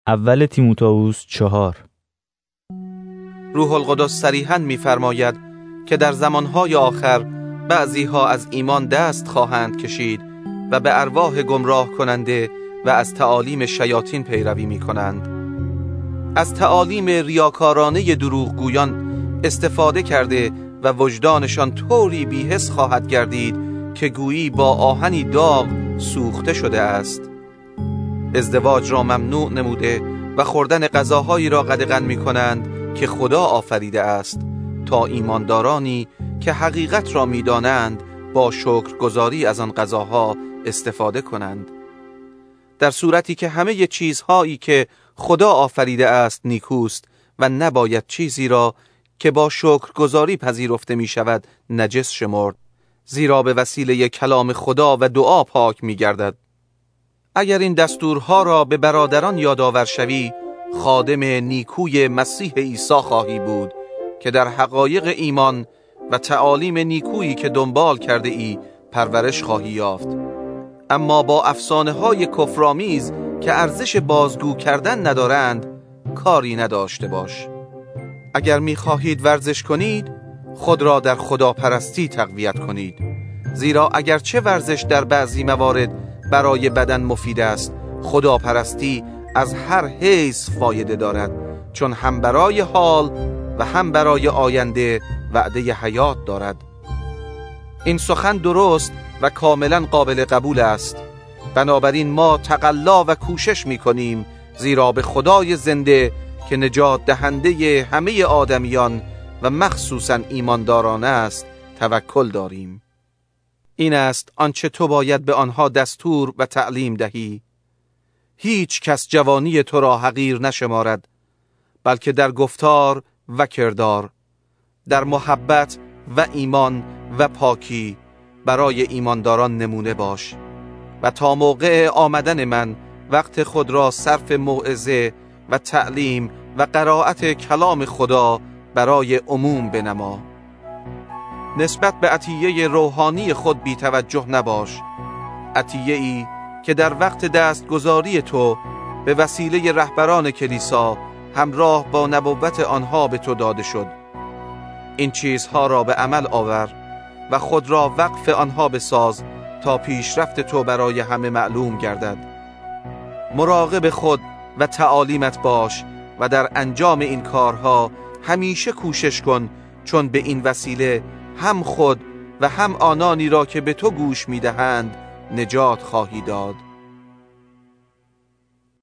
اول تیموتائوس 4. روح القدس صریحاً می‌فرماید که در زمانهای آخر بعضی‌ها از ایمان دست خواهند کشید و به ارواح گمراه کننده و از تعالیم شیاطین پیروی می‌کنند. از تعالیم ریاکارانه دروغگویان استفاده کرده و وجدانشان طوری بی‌حس خواهد گردید که گویی با آهنی داغ سوخته شده است. ازدواج را ممنوع نموده و خوردن غذاهایی را قدغن می‌کنند که خدا آفریده است تا ایماندارانی که حقیقت را می‌دانند با شکرگزاری از آن غذاها استفاده کنند. در صورتی که همه چیزهایی که خدا آفریده است نیکوست و نباید چیزی را که با شکرگزاری پذیرفته می شود نجس شمرد، زیرا به وسیله کلام خدا و دعا پاک می گردد. اگر این دستورها را به برادران یادآور شوی، خادم نیکوی مسیح عیسی خواهی بود که در حقایق ایمان و تعالیم نیکویی که دنبال کرده ای پرورش خواهی یافت. اما با افسانه‌های کفرآمیز که ارزش بازگو کردن ندارند کاری نداشته باش. اگر می‌خواهید ورزش کنید، خود را در خداپرستی تقویت کنید، زیرا اگرچه ورزش در بعضی موارد برای بدن مفید است، خداپرستی از هر حیث فایده دارد، چون هم برای حال و هم برای آینده وعده حیات دارد. این سخن درست و کاملا قابل قبول است. بنابراین ما تقلا و کوشش می‌کنیم، زیرا به خدای زنده که نجات دهنده همه آدمیان و مخصوصا ایمانداران است توکل داریم. این است آنچه تو باید به آنها دستور و تعلیم دهی. هیچ کس جوانی تو را حقیر نشمارد، بلکه در گفتار و کردار، در محبت و ایمان و پاکی برای ایمانداران نمونه باش و تا موقع آمدن من وقت خود را صرف موعظه و تعلیم و قرائت کلام خدا برای عموم بنما. نسبت به عطیه روحانی خود بی توجه نباش، عطیه‌ای که در وقت دستگذاری تو به وسیله رهبران کلیسا همراه با نبوت آنها به تو داده شد. این چیزها را به عمل آور و خود را وقف آنها بساز تا پیشرفت تو برای همه معلوم گردد. مراقب خود و تعالیمت باش و در انجام این کارها همیشه کوشش کن، چون به این وسیله هم خود و هم آنانی را که به تو گوش می‌دهند نجات خواهی داد.